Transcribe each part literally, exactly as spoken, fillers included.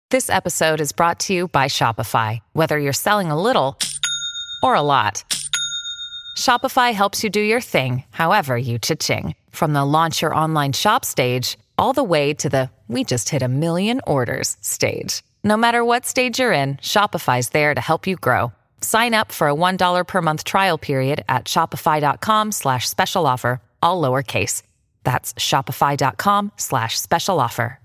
This episode is brought to you by Shopify. Whether you're selling a little or a lot, Shopify helps you do your thing, however you cha-ching. From the launch your online shop stage, all the way to the we just hit a million orders stage. No matter what stage you're in, Shopify's there to help you grow. Sign up for a one dollar per month trial period at shopify.com slash special offer, all lowercase. That's shopify.com slash special offer.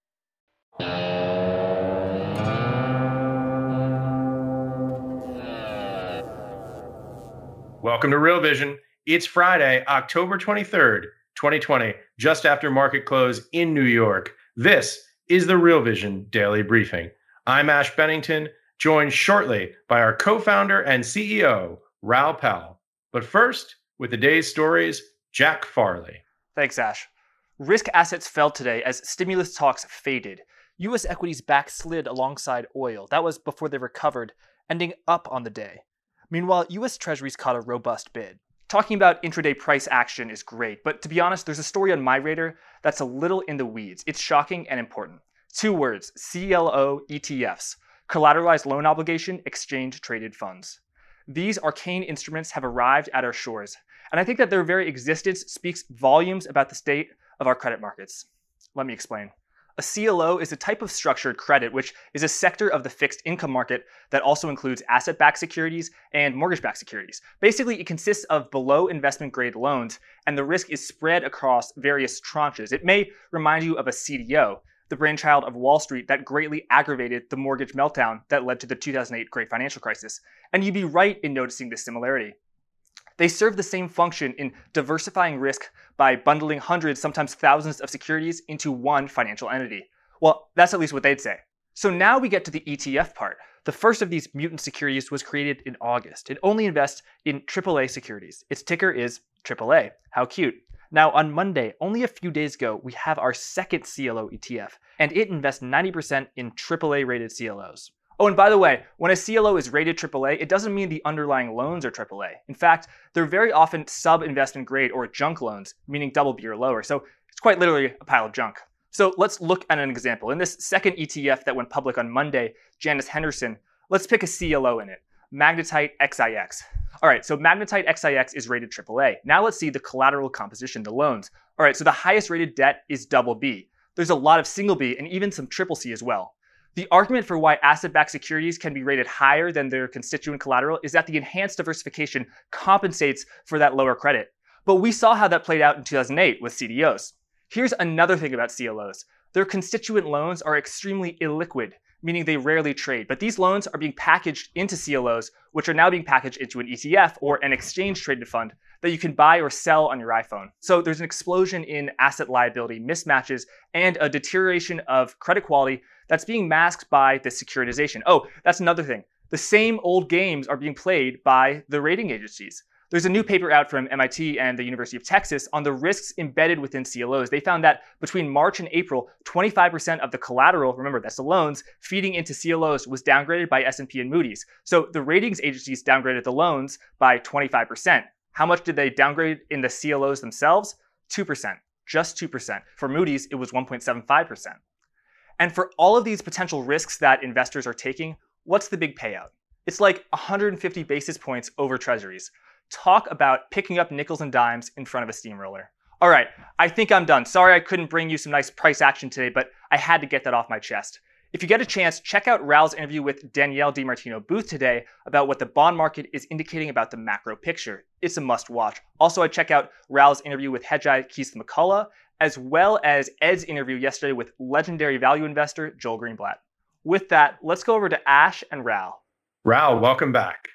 Welcome to Real Vision. It's Friday, October twenty-third, twenty twenty, just after market close in New York. This is the Real Vision Daily Briefing. I'm Ash Bennington, joined shortly by our co-founder and C E O, Raoul Pal. But first, with the day's stories, Jack Farley. Thanks, Ash. Risk assets fell today as stimulus talks faded. U S equities backslid alongside oil. That was before they recovered, ending up on the day. Meanwhile, U S Treasuries caught a robust bid. Talking about intraday price action is great, but to be honest, there's a story on my radar that's a little in the weeds. It's shocking and important. Two words, C L O E T Fs, Collateralized Loan Obligation Exchange Traded Funds. These arcane instruments have arrived at our shores, and I think that their very existence speaks volumes about the state of our credit markets. Let me explain. A C L O is a type of structured credit, which is a sector of the fixed income market that also includes asset-backed securities and mortgage-backed securities. Basically, it consists of below investment-grade loans, and the risk is spread across various tranches. It may remind you of a C D O, the brainchild of Wall Street that greatly aggravated the mortgage meltdown that led to the two thousand eight Great Financial Crisis. And you'd be right in noticing this similarity. They serve the same function in diversifying risk by bundling hundreds, sometimes thousands of securities into one financial entity. Well, that's at least what they'd say. So now we get to the E T F part. The first of these mutant securities was created in August. It only invests in triple A securities. Its ticker is triple A. How cute. Now on Monday, only a few days ago, we have our second C L O E T F, and it invests ninety percent in triple A rated C L Os. Oh, and by the way, when a C L O is rated triple A, it doesn't mean the underlying loans are triple A. In fact, they're very often sub-investment grade or junk loans, meaning double B or lower. So it's quite literally a pile of junk. So let's look at an example. In this second E T F that went public on Monday, Janus Henderson, let's pick a C L O in it, Magnetite X I X. All right, so Magnetite X I X is rated triple A. Now let's see the collateral composition, the loans. All right, so the highest rated debt is double B. There's a lot of single B and even some triple C as well. The argument for why asset-backed securities can be rated higher than their constituent collateral is that the enhanced diversification compensates for that lower credit. But we saw how that played out in two thousand eight with C D Os. Here's another thing about C L Os. Their constituent loans are extremely illiquid, meaning they rarely trade. But these loans are being packaged into C L Os, which are now being packaged into an E T F or an exchange-traded fund that you can buy or sell on your iPhone. So there's an explosion in asset liability mismatches and a deterioration of credit quality that's being masked by the securitization. Oh, that's another thing. The same old games are being played by the rating agencies. There's a new paper out from M I T and the University of Texas on the risks embedded within C L Os. They found that between March and April, twenty-five percent of the collateral, remember that's the loans, feeding into C L Os was downgraded by S and P and Moody's. So the ratings agencies downgraded the loans by twenty-five percent. How much did they downgrade in the C L Os themselves? two percent, just two percent. For Moody's, it was one point seven five percent. And for all of these potential risks that investors are taking, what's the big payout? It's like one hundred fifty basis points over treasuries. Talk about picking up nickels and dimes in front of a steamroller. All right, I think I'm done. Sorry I couldn't bring you some nice price action today, but I had to get that off my chest. If you get a chance, check out Raoul's interview with Danielle DiMartino Booth today about what the bond market is indicating about the macro picture. It's a must watch. Also, I check out Raoul's interview with Hedgeye Keith McCullough, as well as Ed's interview yesterday with legendary value investor Joel Greenblatt. With that, let's go over to Ash and Raoul. Raoul, welcome back.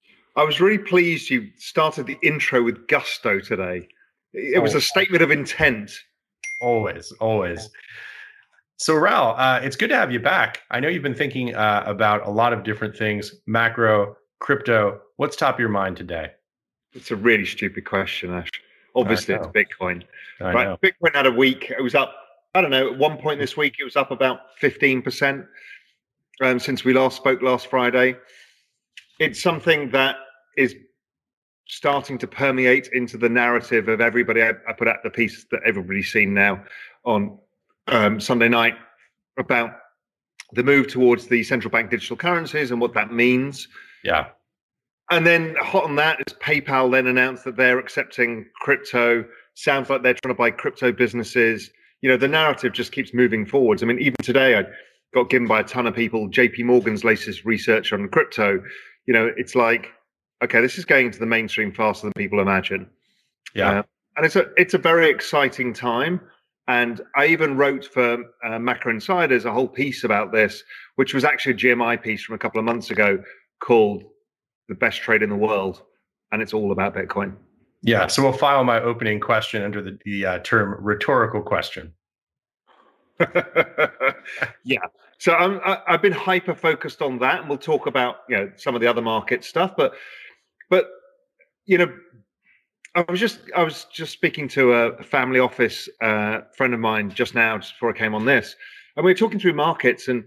I was really pleased you started the intro with gusto today. It was oh. a statement of intent. Always, always. So Raoul, uh, it's good to have you back. I know you've been thinking uh, about a lot of different things, macro, crypto. What's top of your mind today? It's a really stupid question, Ash. Obviously, it's Bitcoin. I right? know. Bitcoin had a week. It was up, I don't know, at one point this week, it was up about fifteen percent um, since we last spoke last Friday. It's something that is starting to permeate into the narrative of everybody. I, I put out the piece that everybody's seen now on um, Sunday night about the move towards the central bank digital currencies and what that means. Yeah. And then hot on that is PayPal then announced that they're accepting crypto. Sounds like they're trying to buy crypto businesses. You know, the narrative just keeps moving forwards. I mean, even today, I got given by a ton of people J P Morgan's latest research on crypto. You know, it's like, okay, this is going into the mainstream faster than people imagine. Yeah. Uh, and it's a it's a very exciting time. And I even wrote for uh, Macro Insiders a whole piece about this, which was actually a G M I piece from a couple of months ago called "The Best Trade in the World," and it's all about Bitcoin. Yeah. So we'll file my opening question under the, the uh, term rhetorical question. Yeah. So I'm, I, I've been hyper focused on that, and we'll talk about you know some of the other market stuff. But but you know, I was just I was just speaking to a family office uh, friend of mine just now, just before I came on this, and we were talking through markets, and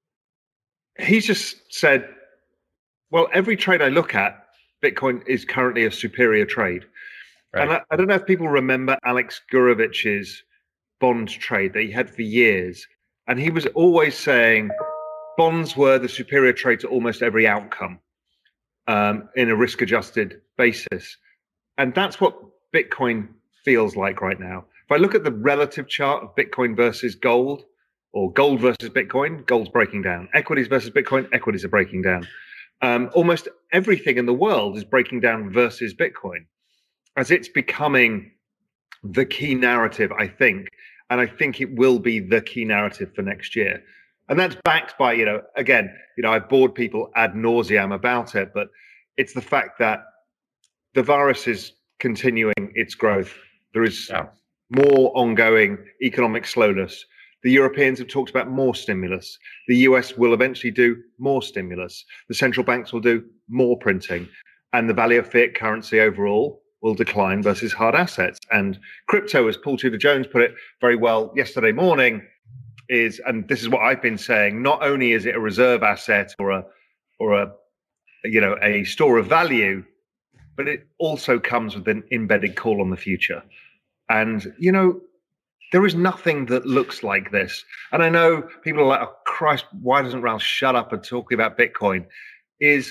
he's just said, "Well, every trade I look at, Bitcoin is currently a superior trade." Right. And I, I don't know if people remember Alex Gurovich's bond trade that he had for years. And he was always saying bonds were the superior trade to almost every outcome um, in a risk-adjusted basis. And that's what Bitcoin feels like right now. If I look at the relative chart of Bitcoin versus gold, or gold versus Bitcoin, gold's breaking down. Equities versus Bitcoin, equities are breaking down. Um, almost everything in the world is breaking down versus Bitcoin, as it's becoming the key narrative, I think. And I think it will be the key narrative for next year. And that's backed by, you know, again, you know, I've bored people ad nauseam about it, but it's the fact that the virus is continuing its growth. There is yeah. more ongoing economic slowness. The Europeans have talked about more stimulus. The U S will eventually do more stimulus. The central banks will do more printing. And the value of fiat currency overall will decline versus hard assets. And crypto, as Paul Tudor Jones put it very well yesterday morning, is, and this is what I've been saying, not only is it a reserve asset or a or a you know a store of value, but it also comes with an embedded call on the future. And you know, there is nothing that looks like this. And I know people are like, oh Christ, why doesn't Ralph shut up and talk about Bitcoin? Is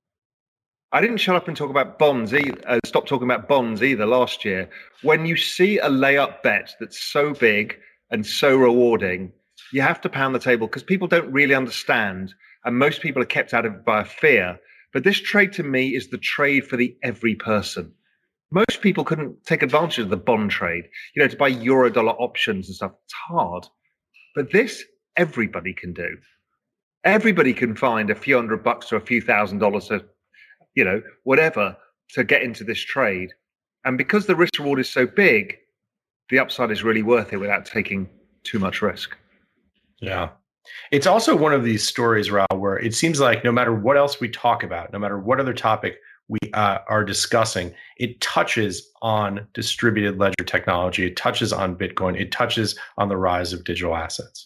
I didn't shut up and talk about bonds, either, uh, stop talking about bonds either last year. When you see a layup bet that's so big and so rewarding, you have to pound the table because people don't really understand. And most people are kept out of it by fear. But this trade to me is the trade for the every person. Most people couldn't take advantage of the bond trade, you know, to buy euro dollar options and stuff. It's hard. But this, everybody can do. Everybody can find a few hundred bucks or a few thousand dollars to, you know, whatever, to get into this trade. And because the risk reward is so big, the upside is really worth it without taking too much risk. Yeah. It's also one of these stories, Raul, where it seems like no matter what else we talk about, no matter what other topic we uh, are discussing, it touches on distributed ledger technology. It touches on Bitcoin. It touches on the rise of digital assets.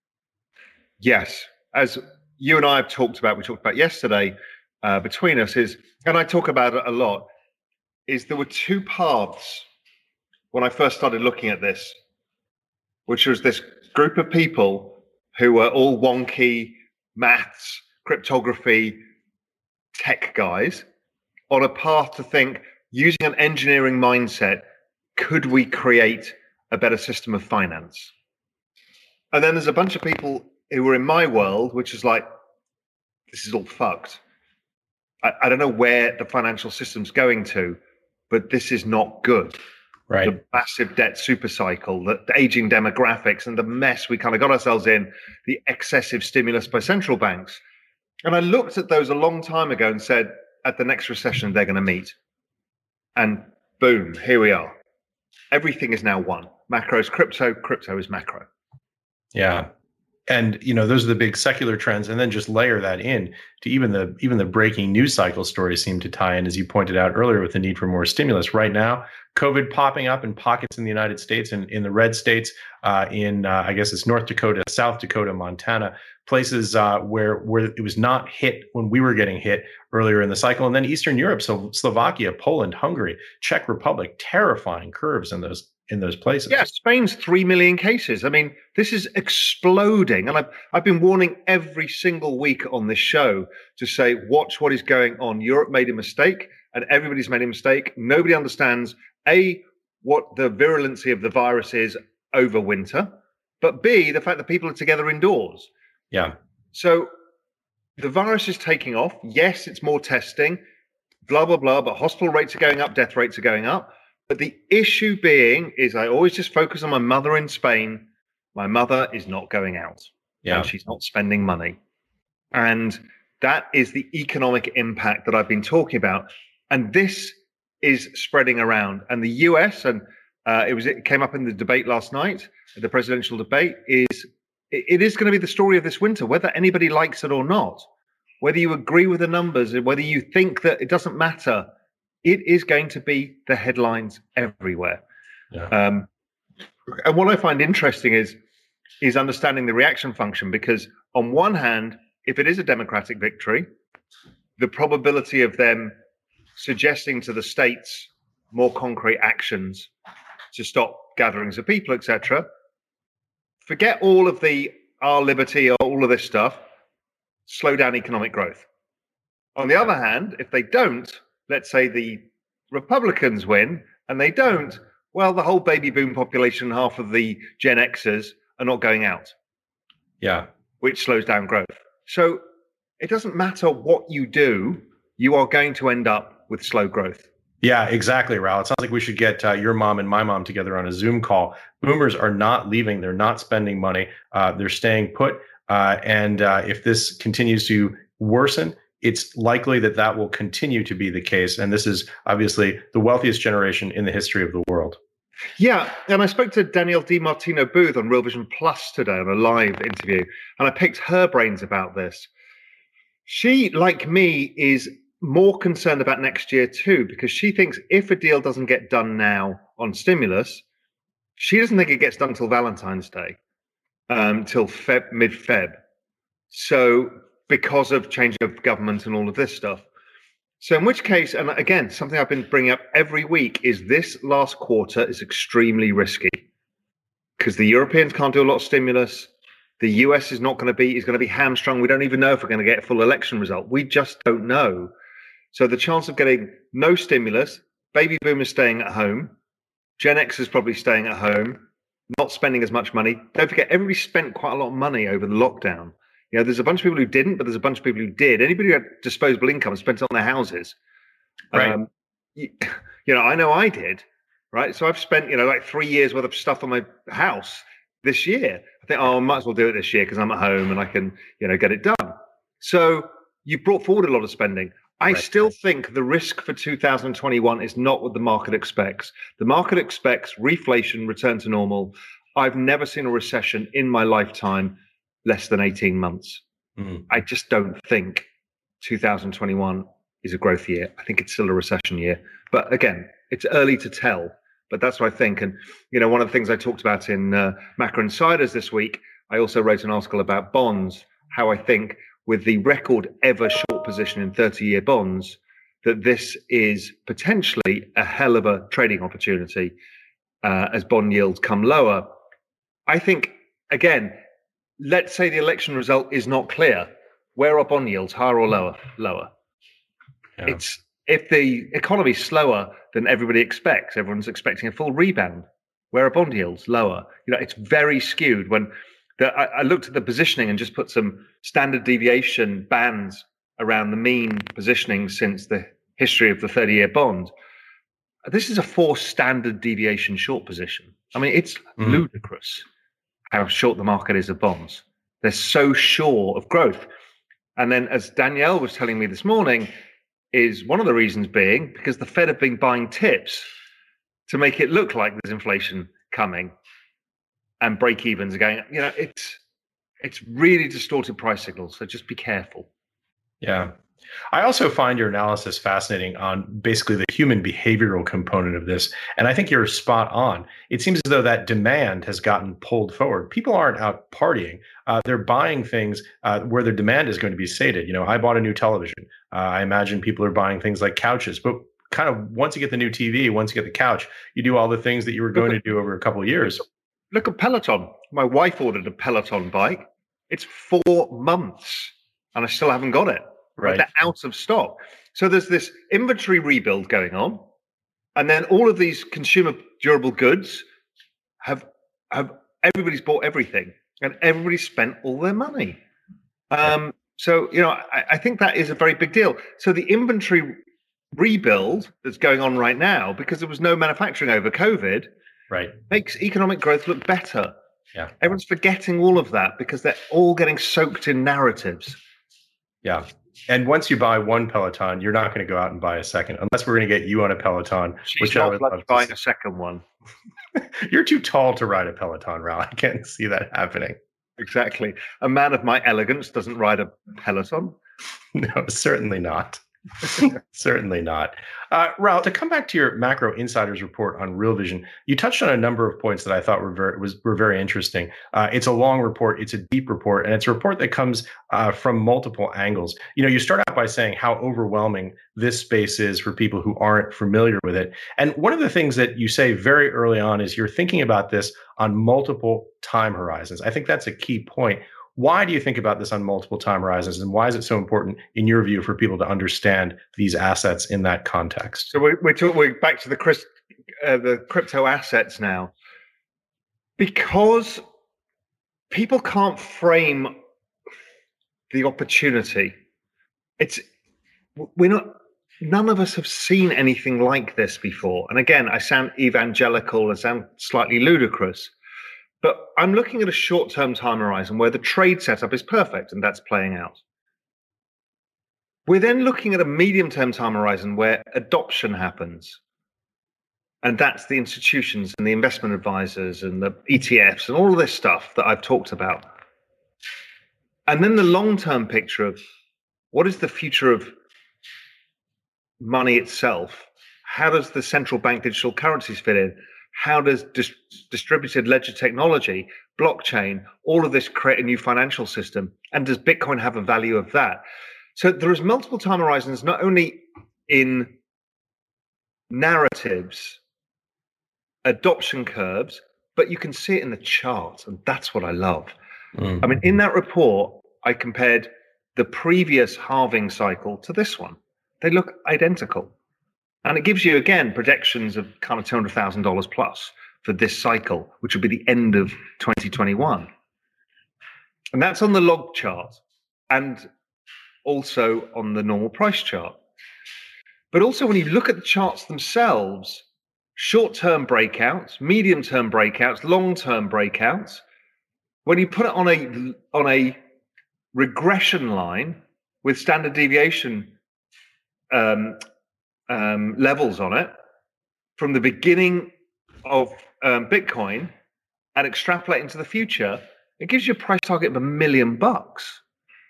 Yes. As you and I have talked about, we talked about yesterday, Uh, between us is, and I talk about it a lot, is there were two paths when I first started looking at this, which was this group of people who were all wonky maths, cryptography, tech guys on a path to think, using an engineering mindset, could we create a better system of finance? And then there's a bunch of people who were in my world, which is like, this is all fucked. I, I don't know where the financial system's going to, but this is not good. Right. The massive debt super cycle, the, the aging demographics, and the mess we kind of got ourselves in, the excessive stimulus by central banks. And I looked at those a long time ago and said, at the next recession, they're going to meet. And boom, here we are. Everything is now one. Macro is crypto, crypto is macro. Yeah. And, you know, those are the big secular trends. And then just layer that in to even the even the breaking news cycle stories seem to tie in, as you pointed out earlier, with the need for more stimulus. Right now, COVID popping up in pockets in the United States and in the red states, uh, in, uh, I guess it's North Dakota, South Dakota, Montana, places uh, where, where it was not hit when we were getting hit earlier in the cycle. And then Eastern Europe, so Slovakia, Poland, Hungary, Czech Republic, terrifying curves in those in those places. Yeah, Spain's three million cases. I mean, this is exploding. And I've, I've been warning every single week on this show to say, watch what is going on. Europe made a mistake and everybody's made a mistake. Nobody understands, A, what the virulency of the virus is over winter, but B, the fact that people are together indoors. Yeah. So the virus is taking off. Yes, it's more testing, blah, blah, blah, but hospital rates are going up, death rates are going up. But the issue being is I always just focus on my mother in Spain. My mother is not going out. Yeah. And she's not spending money. And that is the economic impact that I've been talking about. And this is spreading around. And the U S, and uh, it was it came up in the debate last night, the presidential debate, is it, it is going to be the story of this winter, whether anybody likes it or not, whether you agree with the numbers, whether you think that it doesn't matter. It is going to be the headlines everywhere. Yeah. Um, and what I find interesting is, is understanding the reaction function, because on one hand, if it is a Democratic victory, the probability of them suggesting to the states more concrete actions to stop gatherings of people, et cetera, forget all of the our liberty or all of this stuff, slow down economic growth. On the other hand, if they don't, let's say the Republicans win and they don't, well, the whole baby boom population, half of the Gen Xers are not going out. Yeah. Which slows down growth. So it doesn't matter what you do, you are going to end up with slow growth. Yeah, exactly, Raul. It sounds like we should get uh, your mom and my mom together on a Zoom call. Boomers are not leaving. They're not spending money. Uh, they're staying put. Uh, and uh, if this continues to worsen, it's likely that that will continue to be the case. And this is obviously the wealthiest generation in the history of the world. Yeah. And I spoke to Danielle DiMartino Booth on Real Vision Plus today on a live interview, and I picked her brains about this. She, like me, is more concerned about next year too, because she thinks if a deal doesn't get done now on stimulus, she doesn't think it gets done till Valentine's Day, um, till Feb, mid-Feb. So because of change of government and all of this stuff. So in which case, and again, something I've been bringing up every week is this last quarter is extremely risky because the Europeans can't do a lot of stimulus. The U S is not going to be, is going to be hamstrung. We don't even know if we're going to get a full election result. We just don't know. So the chance of getting no stimulus, baby boomers staying at home, Gen X is probably staying at home, not spending as much money. Don't forget, everybody spent quite a lot of money over the lockdown. You know, there's a bunch of people who didn't, but there's a bunch of people who did. Anybody who had disposable income spent it on their houses. Right. Um, you, you know, I know I did, right? So I've spent, you know, like three years worth of stuff on my house this year. I think, oh, I might as well do it this year because I'm at home and I can, you know, get it done. So you brought forward a lot of spending. I right. still think the risk for two thousand twenty-one is not what the market expects. The market expects reflation, return to normal. I've never seen a recession in my lifetime less than eighteen months. Mm. I just don't think two thousand twenty-one is a growth year. I think it's still a recession year. But again, it's early to tell. But that's what I think. And, you know, one of the things I talked about in uh, Macro Insiders this week, I also wrote an article about bonds, how I think with the record ever short position in thirty-year bonds, that this is potentially a hell of a trading opportunity uh, as bond yields come lower. I think, again, let's say the election result is not clear. Where are bond yields, higher or lower? Lower. Yeah. It's if the economy is slower than everybody expects, everyone's expecting a full rebound. Where are bond yields? Lower. You know, it's very skewed. When the, I, I looked at the positioning and just put some standard deviation bands around the mean positioning since the history of the thirty-year bond. This is a four standard deviation short position. I mean, it's mm. ludicrous how short the market is of bonds. They're so sure of growth. And then, as Danielle was telling me this morning, is one of the reasons being because the Fed have been buying tips to make it look like there's inflation coming and break evens are going, you know, it's it's really distorted price signals. So just be careful. Yeah. I also find your analysis fascinating on basically the human behavioral component of this. And I think you're spot on. It seems as though that demand has gotten pulled forward. People aren't out partying. Uh, they're buying things uh, where their demand is going to be sated. You know, I bought a new television. Uh, I imagine people are buying things like couches. But kind of once you get the new T V, once you get the couch, you do all the things that you were going to do over a couple of years. Look at Peloton. My wife ordered a Peloton bike. It's four months and I still haven't got it. Right. Right? They're out of stock. So there's this inventory rebuild going on. And then all of these consumer durable goods have, have everybody's bought everything and everybody's spent all their money. Um, so, you know, I, I think that is a very big deal. So the inventory rebuild that's going on right now, because there was no manufacturing over COVID, right, makes economic growth look better. Yeah. Everyone's forgetting all of that because they're all getting soaked in narratives. Yeah. And once you buy one Peloton, you're not going to go out and buy a second, unless we're going to get you on a Peloton. She's which not I would love buying a second one. You're too tall to ride a Peloton, Raoul. I can't see that happening. Exactly. A man of my elegance doesn't ride a Peloton. No, certainly not. Certainly not. Uh, Raoul, to come back to your Macro Insiders report on Real Vision, you touched on a number of points that I thought were very was were very interesting. Uh, it's a long report, it's a deep report, and it's a report that comes uh, from multiple angles. You know, you start out by saying how overwhelming this space is for people who aren't familiar with it. And one of the things that you say very early on is you're thinking about this on multiple time horizons. I think that's a key point. Why do you think about this on multiple time horizons, and why is it so important, in your view, for people to understand these assets in that context? So we're we're, talk, we're back to the uh, the crypto assets now, because people can't frame the opportunity. It's we're not. None of us have seen anything like this before. And again, I sound evangelical, I sound slightly ludicrous. But I'm looking at a short-term time horizon where the trade setup is perfect, and that's playing out. We're then looking at a medium-term time horizon where adoption happens. And that's the institutions and the investment advisors and the E T Fs and all of this stuff that I've talked about. And then the long-term picture of what is the future of money itself? How does the central bank digital currencies fit in? How does dis- distributed ledger technology, blockchain, all of this create a new financial system? And does Bitcoin have a value of that? So there is multiple time horizons, not only in narratives, adoption curves, but you can see it in the chart. And that's what I love. Mm. I mean, in that report, I compared the previous halving cycle to this one. They look identical. And it gives you, again, projections of kind of two hundred thousand dollars plus for this cycle, which will be the end of twenty twenty-one. And that's on the log chart and also on the normal price chart. But also when you look at the charts themselves, short-term breakouts, medium-term breakouts, long-term breakouts, when you put it on a, on a regression line with standard deviation um, Um, levels on it from the beginning of um, Bitcoin and extrapolate into the future, it gives you a price target of a million bucks.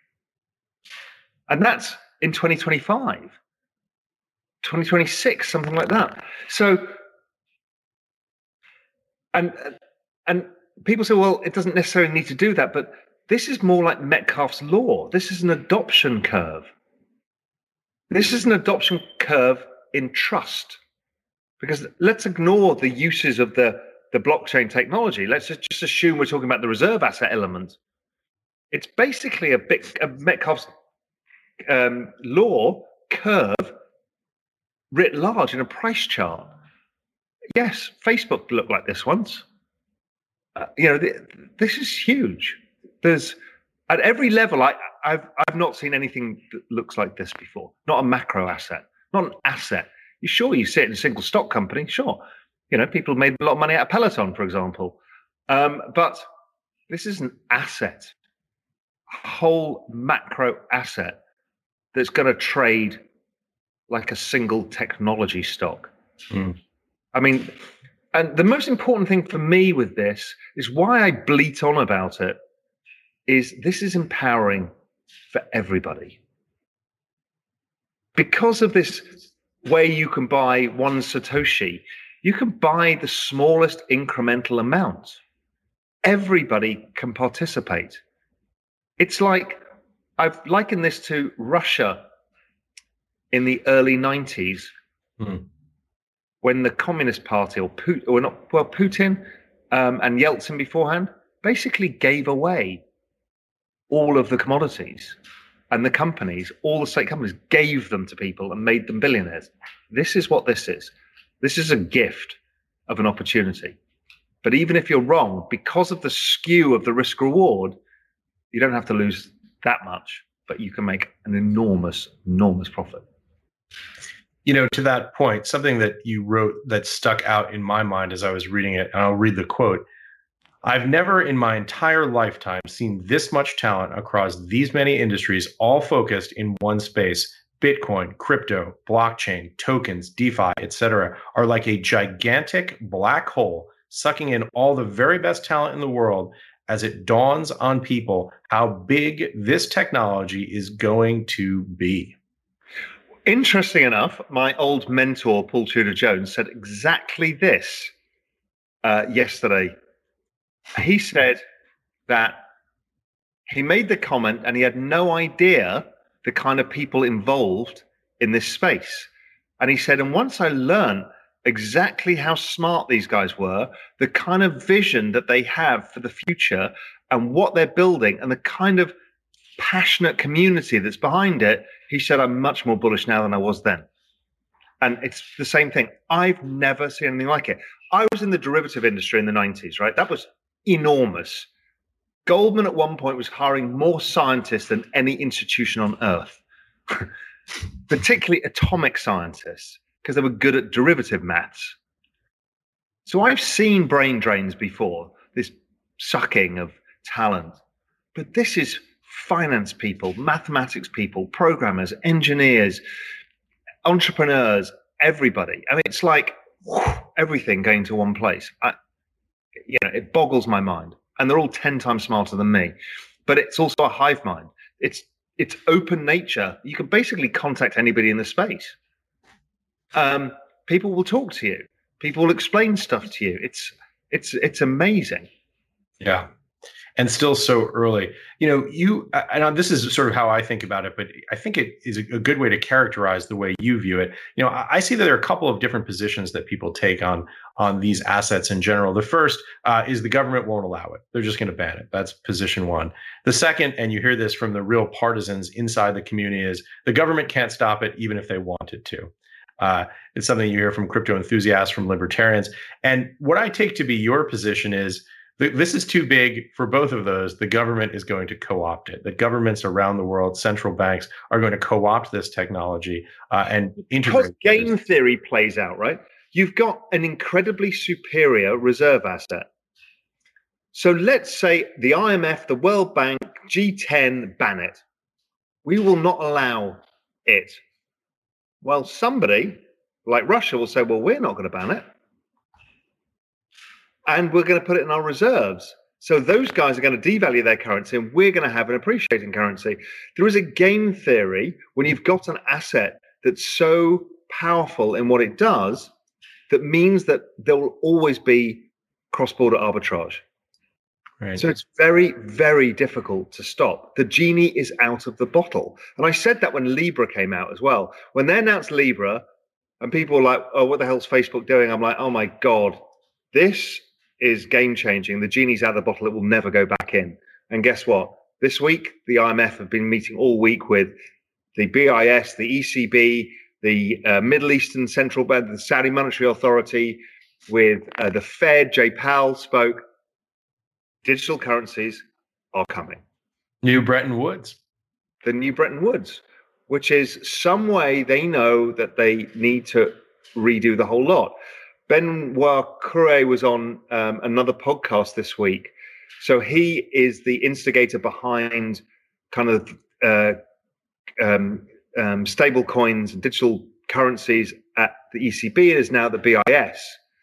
And that's in twenty twenty-five, twenty twenty-six, something like that. So, and and people say, well, it doesn't necessarily need to do that, but this is more like Metcalfe's law. This is an adoption curve. This is an adoption curve in trust, because let's ignore the uses of the, the blockchain technology. Let's just assume we're talking about the reserve asset element. It's basically a, bit, a Metcalfe's um, law curve writ large in a price chart. Yes, Facebook looked like this once. Uh, you know, th- this is huge. There's at every level. I. I've I've not seen anything that looks like this before. Not a macro asset, not an asset. You sure you sit in a single stock company? Sure, you know people made a lot of money out of Peloton, for example. Um, but this is an asset, a whole macro asset that's going to trade like a single technology stock. Mm. I mean, and the most important thing for me with this is why I bleat on about it. Is this is empowering for everybody. Because of this way you can buy one Satoshi, you can buy the smallest incremental amount. Everybody can participate. It's like, I've likened this to Russia in the early nineties Hmm. When the Communist Party, or Putin, or not, well, Putin um, and Yeltsin beforehand, basically gave away all of the commodities, and the companies, all the state companies, gave them to people and made them billionaires. This is what this is. This is a gift of an opportunity. But even if you're wrong, because of the skew of the risk reward, you don't have to lose that much, but you can make an enormous, enormous profit. You know, to that point, something that you wrote that stuck out in my mind as I was reading it, and I'll read the quote. I've never in my entire lifetime seen this much talent across these many industries, all focused in one space. Bitcoin, crypto, blockchain, tokens, DeFi, et cetera, are like a gigantic black hole sucking in all the very best talent in the world as it dawns on people how big this technology is going to be. Interesting enough, my old mentor, Paul Tudor Jones, said exactly this uh, yesterday. He said that he made the comment and he had no idea the kind of people involved in this space. And he said, and once I learned exactly how smart these guys were, the kind of vision that they have for the future and what they're building and the kind of passionate community that's behind it, he said, I'm much more bullish now than I was then. And it's the same thing. I've never seen anything like it. I was in the derivative industry in the nineties, right? That was enormous. Goldman at one point was hiring more scientists than any institution on earth, particularly atomic scientists, because they were good at derivative maths. So I've seen brain drains before, this sucking of talent. But this is finance people, mathematics people, programmers, engineers, entrepreneurs, everybody. I mean, it's like whew, everything going to one place. I, you know, it boggles my mind. And they're all ten times smarter than me. But it's also a hive mind. It's it's open nature. You can basically contact anybody in the space. Um, people will talk to you. People will explain stuff to you. It's it's it's amazing. Yeah. And still so early. You know, you, and this is sort of how I think about it, but I think it is a good way to characterize the way you view it. You know, I see that there are a couple of different positions that people take on, on these assets in general. The first uh, is the government won't allow it. They're just going to ban it. That's position one. The second, and you hear this from the real partisans inside the community, is the government can't stop it even if they wanted to. Uh, it's something you hear from crypto enthusiasts, from libertarians. And what I take to be your position is, this is too big for both of those. The government is going to co-opt it. The governments around the world, central banks, are going to co-opt this technology uh, and integrate. Because game theory plays out, right? You've got an incredibly superior reserve asset. So let's say the I M F, the World Bank, G ten ban it. We will not allow it. Well, somebody like Russia will say, well, we're not going to ban it. And we're going to put it in our reserves. So those guys are going to devalue their currency and we're going to have an appreciating currency. There is a game theory when you've got an asset that's so powerful in what it does, that means that there will always be cross-border arbitrage. Right. So it's very, very difficult to stop. The genie is out of the bottle. And I said that when Libra came out as well. When they announced Libra and people were like, oh, what the hell's Facebook doing? I'm like, oh my God, this is game changing. The genie's out of the bottle. It will never go back in. And guess what? This week, the I M F have been meeting all week with the B I S, the E C B, the uh, Middle Eastern Central Bank, the Saudi Monetary Authority, with uh, the Fed. Jay Powell spoke. Digital currencies are coming. New Bretton Woods. The new Bretton Woods, which is some way they know that they need to redo the whole lot. Benoit Cœuré was on um, another podcast this week. So he is the instigator behind kind of uh, um, um, stable coins and digital currencies at the E C B. It is now the B I S.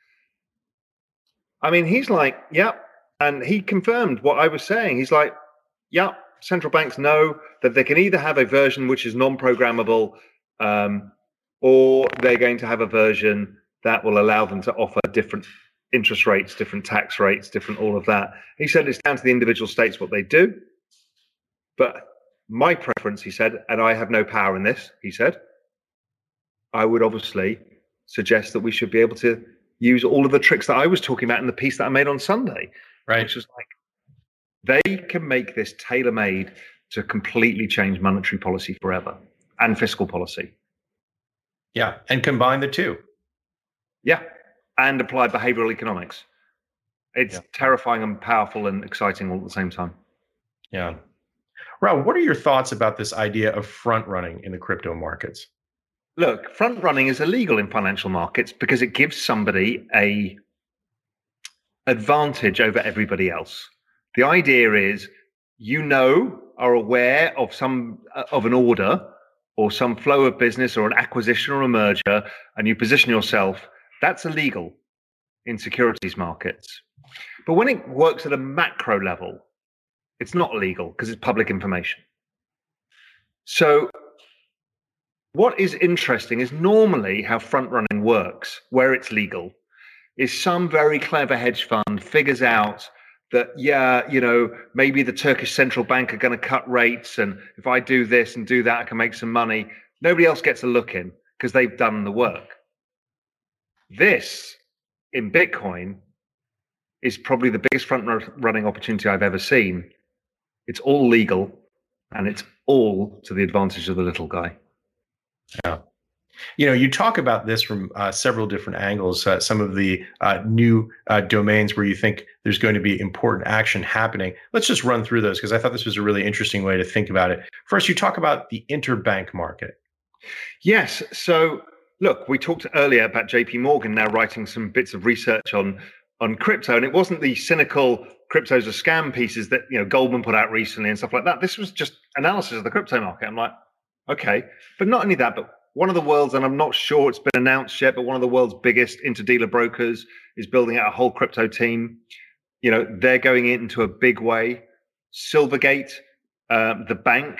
I mean, he's like, yep. And he confirmed what I was saying. He's like, yep, central banks know that they can either have a version which is non-programmable um, or they're going to have a version that will allow them to offer different interest rates, different tax rates, different all of that. He said it's down to the individual states what they do. But my preference, he said, and I have no power in this, he said, I would obviously suggests that we should be able to use all of the tricks that I was talking about in the piece that I made on Sunday. Right. Which was like, they can make this tailor-made to completely change monetary policy forever and fiscal policy. Yeah, and combine the two. Yeah, and apply behavioral economics. It's yeah. terrifying and powerful and exciting all at the same time. Yeah. Rob, what are your thoughts about this idea of front running in the crypto markets? Look, front running is illegal in financial markets because it gives somebody a advantage over everybody else. The idea is, you know, are aware of some uh, of an order or some flow of business or an acquisition or a merger, and you position yourself. That's illegal in securities markets. But when it works at a macro level, it's not illegal because it's public information. So what is interesting is normally how front running works, where it's legal, is some very clever hedge fund figures out that, yeah, you know, maybe the Turkish central bank are going to cut rates, and if I do this and do that, I can make some money. Nobody else gets a look in because they've done the work. This, in Bitcoin, is probably the biggest front-running opportunity I've ever seen. It's all legal, and it's all to the advantage of the little guy. Yeah. You know, you talk about this from uh, several different angles, uh, some of the uh, new uh, domains where you think there's going to be important action happening. Let's just run through those because I thought this was a really interesting way to think about it. First, you talk about the interbank market. Yes. So, look, we talked earlier about J P Morgan now writing some bits of research on, on crypto, and it wasn't the cynical crypto's a scam pieces that, you know, Goldman put out recently and stuff like that. This was just analysis of the crypto market. I'm like, okay, but not only that, but one of the world's, and I'm not sure it's been announced yet, but one of the world's biggest interdealer brokers is building out a whole crypto team. You know, they're going into a big way. Silvergate, um, the bank,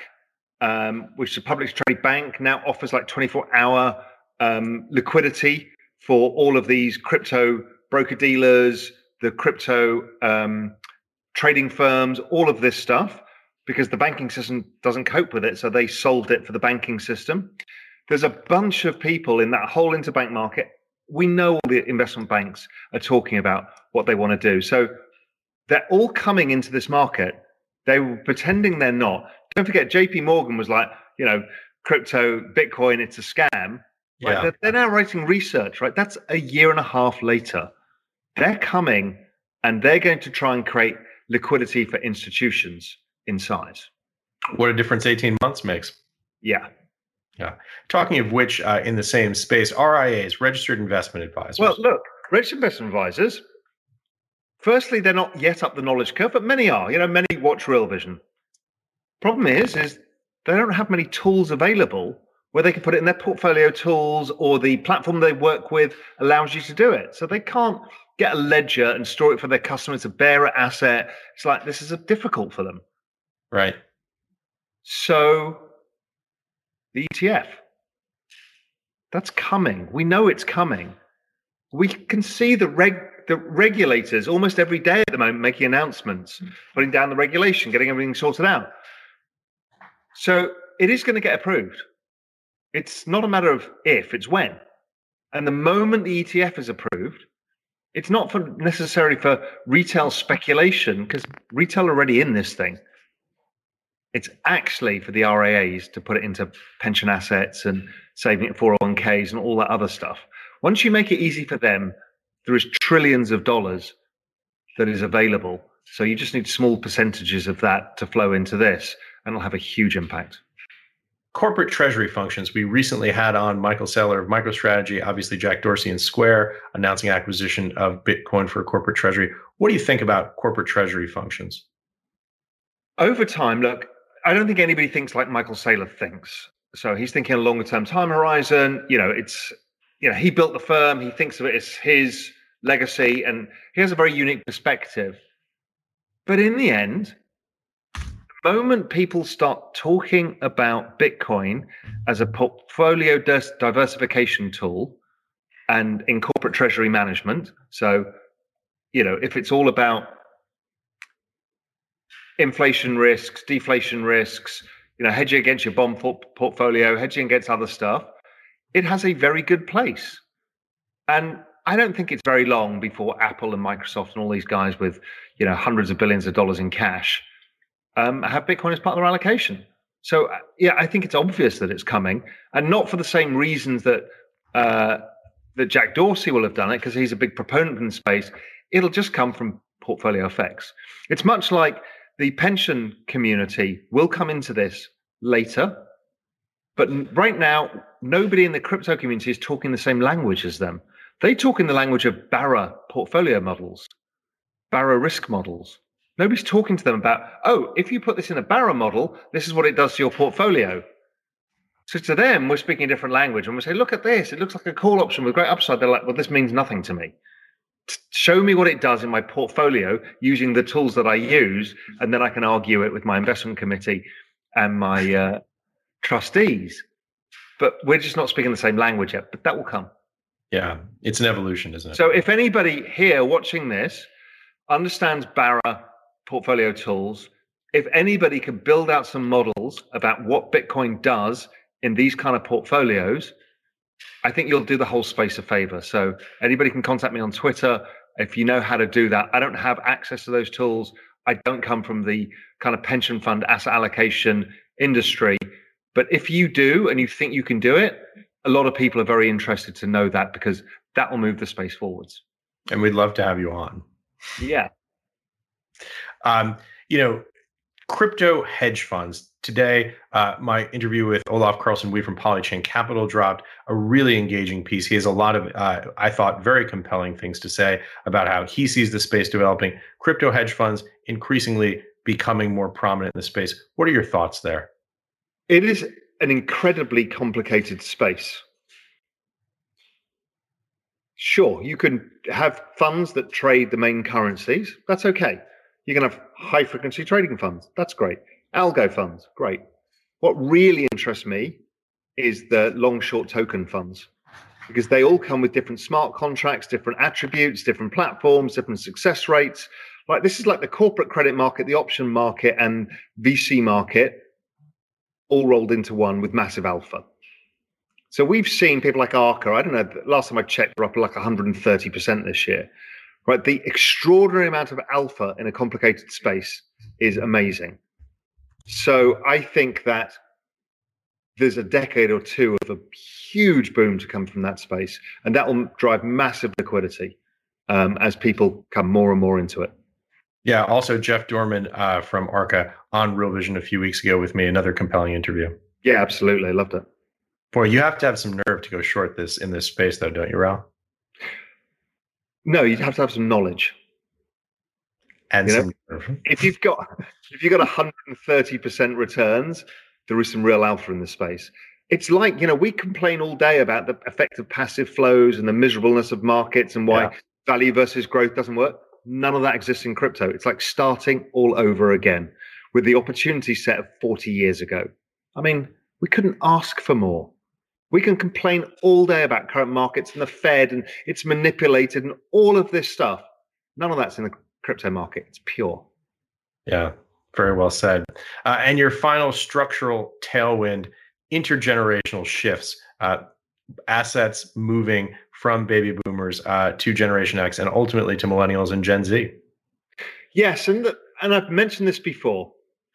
um, which is a public trade bank, now offers like twenty-four hour um, liquidity for all of these crypto broker dealers, the crypto um, trading firms, all of this stuff, because the banking system doesn't cope with it. So they solved it for the banking system. There's a bunch of people in that whole interbank market. We know all the investment banks are talking about what they want to do. So they're all coming into this market. They were pretending they're not. Don't forget, J P Morgan was like, you know, crypto, Bitcoin, it's a scam. Yeah. Right? They're, they're now writing research, right? That's a year and a half later. They're coming and they're going to try and create liquidity for institutions inside. What a difference eighteen months makes. Yeah. Yeah. Talking of which, uh, in the same space, R I As, registered investment advisors. Well, look, registered investment advisors, firstly, they're not yet up the knowledge curve, but many are. You know, many watch Real Vision. Problem is, is they don't have many tools available where they can put it in their portfolio tools, or the platform they work with allows you to do it. So they can't get a ledger and store it for their customers, a bearer asset. It's like, this is a difficult for them. Right. So the E T F, that's coming. We know it's coming. We can see the reg the regulators almost every day at the moment making announcements, putting down the regulation, getting everything sorted out. So it is going to get approved. It's not a matter of if, it's when. And the moment the E T F is approved, it's not for necessarily for retail speculation, because retail are already in this thing. It's actually for the R I As to put it into pension assets and saving it four oh one Ks and all that other stuff. Once you make it easy for them, there is trillions of dollars that is available. So you just need small percentages of that to flow into this, and it'll have a huge impact. Corporate treasury functions. We recently had on Michael Saylor of MicroStrategy, obviously Jack Dorsey and Square announcing acquisition of Bitcoin for corporate treasury. What do you think about corporate treasury functions? Over time, look, I don't think anybody thinks like Michael Saylor thinks. So he's thinking a longer term time horizon. You know, it's, you know, he built the firm. He thinks of it as his legacy, and he has a very unique perspective. But in the end, the moment people start talking about Bitcoin as a portfolio diversification tool and in corporate treasury management, so, you know, if it's all about inflation risks, deflation risks, you know, hedging against your bond port- portfolio, hedging against other stuff, it has a very good place. And I don't think it's very long before Apple and Microsoft and all these guys with, you know, hundreds of billions of dollars in cash um, have Bitcoin as part of their allocation. So, uh, yeah, I think it's obvious that it's coming, and not for the same reasons that uh, that Jack Dorsey will have done it, because he's a big proponent in the space. It'll just come from portfolio effects. It's much like the pension community will come into this later, but right now, nobody in the crypto community is talking the same language as them. They talk in the language of Barra portfolio models, Barra risk models. Nobody's talking to them about, oh, if you put this in a Barra model, this is what it does to your portfolio. So to them, we're speaking a different language. And we say, look at this. It looks like a call option with great upside. They're like, well, this means nothing to me. Show me what it does in my portfolio using the tools that I use, and then I can argue it with my investment committee and my uh, trustees. But we're just not speaking the same language yet, but that will come. Yeah, it's an evolution, isn't it? So if anybody here watching this understands Barra portfolio tools, if anybody can build out some models about what Bitcoin does in these kind of portfolios, I think you'll do the whole space a favor. So anybody can contact me on Twitter if you know how to do that. I don't have access to those tools. I don't come from the kind of pension fund asset allocation industry. But if you do and you think you can do it, a lot of people are very interested to know that, because that will move the space forwards. And we'd love to have you on. Yeah. Um, you know, crypto hedge funds. Today, uh, my interview with Olaf Carlson-Wee from Polychain Capital dropped a really engaging piece. He has a lot of, uh, I thought, very compelling things to say about how he sees the space developing, crypto hedge funds increasingly becoming more prominent in the space. What are your thoughts there? It is an incredibly complicated space. Sure, you can have funds that trade the main currencies. That's okay. You can have high frequency trading funds. That's great. Algo funds, great. What really interests me is the long short token funds, because they all come with different smart contracts, different attributes, different platforms, different success rates. Like this is like the corporate credit market, the option market, and V C market all rolled into one with massive alpha. So we've seen people like Arca, I don't know, last time I checked, they're up like one hundred thirty percent this year. Right, the extraordinary amount of alpha in a complicated space is amazing. So I think that there's a decade or two of a huge boom to come from that space, and that will drive massive liquidity um, as people come more and more into it. Yeah. Also, Jeff Dorman uh, from Arca on Real Vision a few weeks ago with me, another compelling interview. Yeah, absolutely. I loved it. Boy, you have to have some nerve to go short this in this space, though, don't you, Raoul? No, you'd have to have some knowledge. And you some know, nerve. if you've got if you've got one hundred thirty percent returns, there is some real alpha in the space. It's like, you know, we complain all day about the effect of passive flows and the miserableness of markets and why yeah. value versus growth doesn't work. None of that exists in crypto. It's like starting all over again with the opportunity set of forty years ago. I mean, we couldn't ask for more. We can complain all day about current markets and the Fed and it's manipulated and all of this stuff. None of that's in the crypto market. It's pure. Yeah, very well said. Uh, and your final structural tailwind, intergenerational shifts, uh, assets moving from baby boomers uh, to Generation X and ultimately to millennials and Gen Z. Yes, and the, and I've mentioned this before.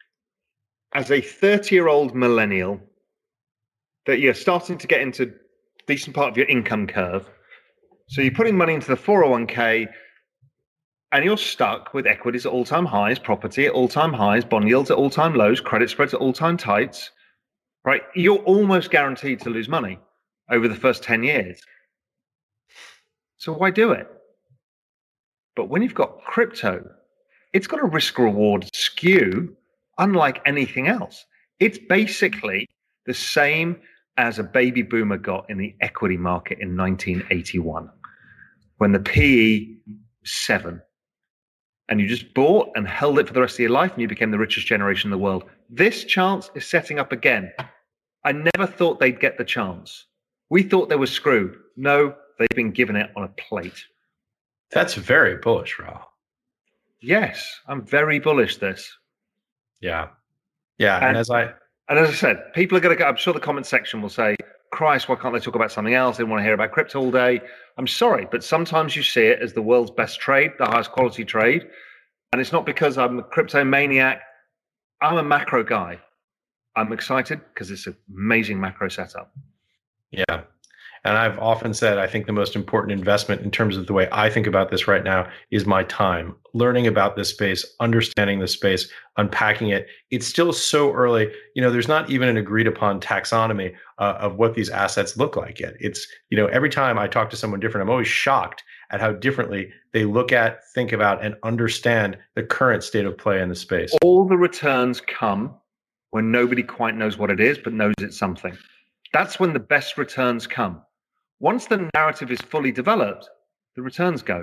As a thirty-year-old millennial, that you're starting to get into a decent part of your income curve. So you're putting money into the four oh one k and you're stuck with equities at all-time highs, property at all-time highs, bond yields at all-time lows, credit spreads at all-time tights, right? You're almost guaranteed to lose money over the first ten years. So why do it? But when you've got crypto, it's got a risk-reward skew unlike anything else. It's basically the same as a baby boomer got in the equity market in nineteen eighty-one, when the P E seven, and you just bought and held it for the rest of your life and you became the richest generation in the world. This chance is setting up again. I never thought they'd get the chance. We thought they were screwed. No, they've been given it on a plate. That's very bullish, Raoul. Yes, I'm very bullish this. Yeah. Yeah. And, and as I And as I said, people are going to go, I'm sure the comment section will say, Christ, why can't they talk about something else? They want to hear about crypto all day. I'm sorry, but sometimes you see it as the world's best trade, the highest quality trade. And it's not because I'm a crypto maniac. I'm a macro guy. I'm excited because it's an amazing macro setup. Yeah. And I've often said, I think the most important investment in terms of the way I think about this right now is my time, learning about this space, understanding the space, unpacking it. It's still so early. You know, there's not even an agreed upon taxonomy uh, of what these assets look like yet. It's, you know, every time I talk to someone different, I'm always shocked at how differently they look at, think about, and understand the current state of play in the space. All the returns come when nobody quite knows what it is, but knows it's something. That's when the best returns come. Once the narrative is fully developed, the returns go.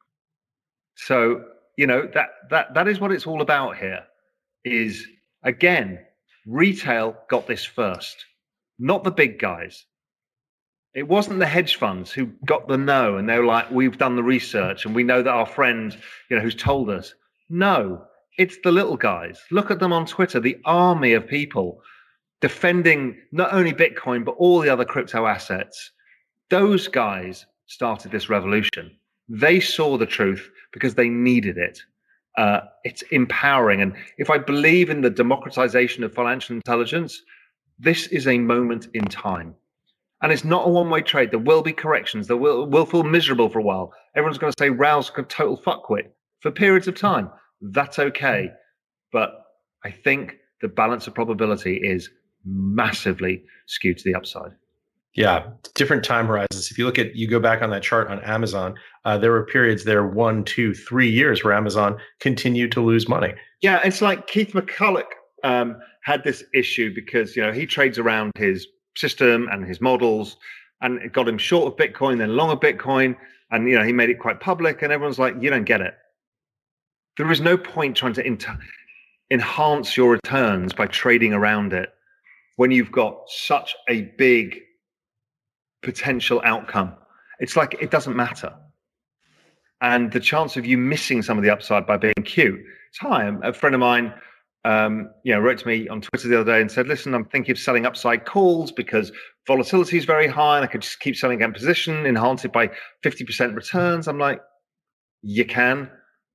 So, you know, that that that is what it's all about here. Is, again, retail got this first, not the big guys. It wasn't the hedge funds who got the no, and they were like, we've done the research and we know that our friend, you know, who's told us. No, it's the little guys. Look at them on Twitter, the army of people defending not only Bitcoin, but all the other crypto assets. Those guys started this revolution. They saw the truth because they needed it. Uh, it's empowering. And if I believe in the democratization of financial intelligence, this is a moment in time. And it's not a one-way trade. There will be corrections. There will will feel miserable for a while. Everyone's going to say Raoul's a total fuckwit for periods of time. That's okay. But I think the balance of probability is massively skewed to the upside. Yeah, different time horizons. If you look at, you go back on that chart on Amazon, uh, there were periods there, one, two, three years where Amazon continued to lose money. Yeah, it's like Keith McCulloch um, had this issue because, you know, he trades around his system and his models, and it got him short of Bitcoin, then long of Bitcoin, and, you know, he made it quite public, and everyone's like, you don't get it. There is no point trying to inter- enhance your returns by trading around it when you've got such a big potential outcome. It's like it doesn't matter. And the chance of you missing some of the upside by being cute, it's high. A friend of mine um, you know, wrote to me on Twitter the other day and said, listen, I'm thinking of selling upside calls because volatility is very high and I could just keep selling against position, enhance it by fifty percent returns. I'm like, you can,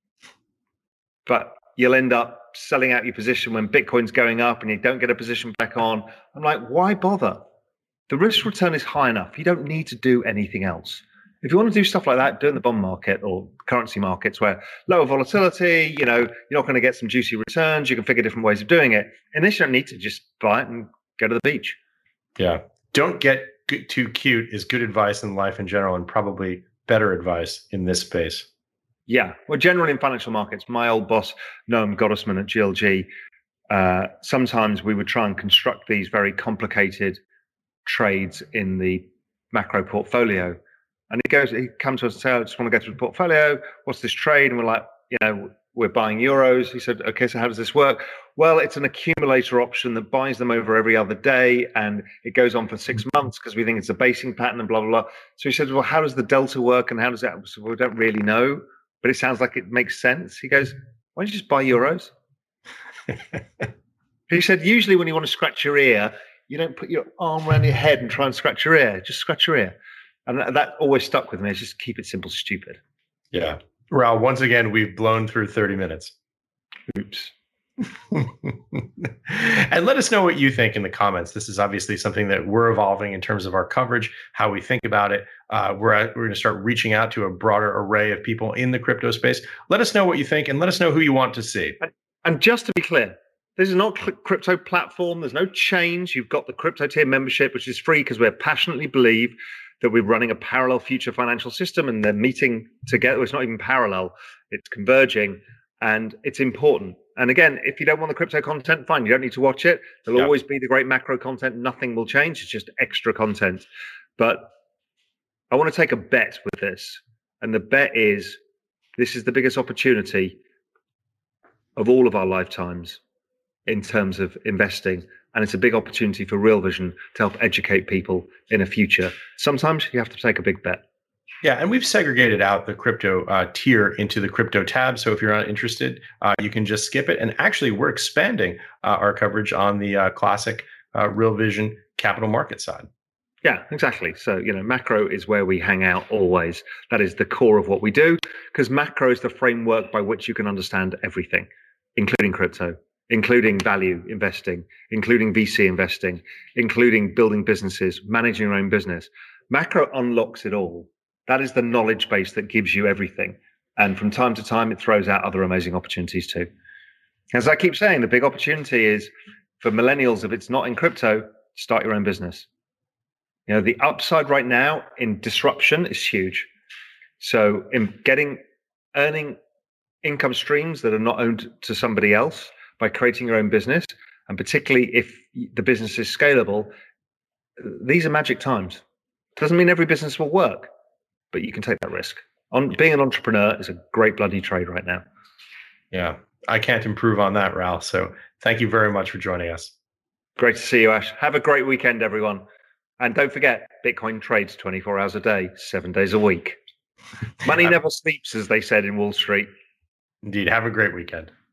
but you'll end up selling out your position when Bitcoin's going up and you don't get a position back on. I'm like, why bother? The risk return is high enough. You don't need to do anything else. If you want to do stuff like that, do it in the bond market or currency markets where lower volatility, you know, you're not going to get some juicy returns. You can figure different ways of doing it. And this, you don't need to just buy it and go to the beach. Yeah. Don't get too cute is good advice in life in general, and probably better advice in this space. Yeah. Well, generally in financial markets, my old boss, Noam Gottesman at G L G, uh, sometimes we would try and construct these very complicated trades in the macro portfolio. And he goes, he comes to us and says, I just want to go through the portfolio. What's this trade? And we're like, you know, we're buying euros. He said, okay, so how does this work? Well, it's an accumulator option that buys them over every other day. And it goes on for six months because we think it's a basing pattern and blah, blah, blah. So he said, well, how does the delta work? And how does that? So we don't really know, but it sounds like it makes sense. He goes, why don't you just buy euros? He said, usually when you want to scratch your ear, you don't put your arm around your head and try and scratch your ear. Just scratch your ear. And that, that always stuck with me. It's just keep it simple, stupid. Yeah. Raoul, once again, we've blown through thirty minutes. Oops. And let us know what you think in the comments. This is obviously something that we're evolving in terms of our coverage, how we think about it. Uh, we're at, we're going to start reaching out to a broader array of people in the crypto space. Let us know what you think, and let us know who you want to see. And, and just to be clear, this is not a crypto platform. There's no change. You've got the crypto tier membership, which is free because we passionately believe that we're running a parallel future financial system and they're meeting together. It's not even parallel, it's converging, and it's important. And again, if you don't want the crypto content, fine, you don't need to watch it. There'll yeah. always be the great macro content. Nothing will change. It's just extra content. But I want to take a bet with this. And the bet is this is the biggest opportunity of all of our lifetimes in terms of investing. And it's a big opportunity for Real Vision to help educate people in a future. Sometimes you have to take a big bet. Yeah, and we've segregated out the crypto uh, tier into the crypto tab. So if you're not interested, uh, you can just skip it. And actually, we're expanding uh, our coverage on the uh, classic uh, Real Vision capital market side. Yeah, exactly. So, you know, macro is where we hang out always. That is the core of what we do, because macro is the framework by which you can understand everything, including crypto, including value investing, including V C investing, including building businesses, managing your own business. Macro unlocks it all. That is the knowledge base that gives you everything. And from time to time, it throws out other amazing opportunities too. As I keep saying, the big opportunity is for millennials, if it's not in crypto, start your own business. You know, the upside right now in disruption is huge. So in getting, earning income streams that are not owned to somebody else by creating your own business, and particularly if the business is scalable, these are magic times. Doesn't mean every business will work, but you can take that risk. On being an entrepreneur is a great bloody trade right now. Yeah, I can't improve on that, Ralph. So thank you very much for joining us. Great to see you, Ash. Have a great weekend, everyone. And don't forget, Bitcoin trades twenty-four hours a day, seven days a week. Money never sleeps, as they said in Wall Street. Indeed. Have a great weekend.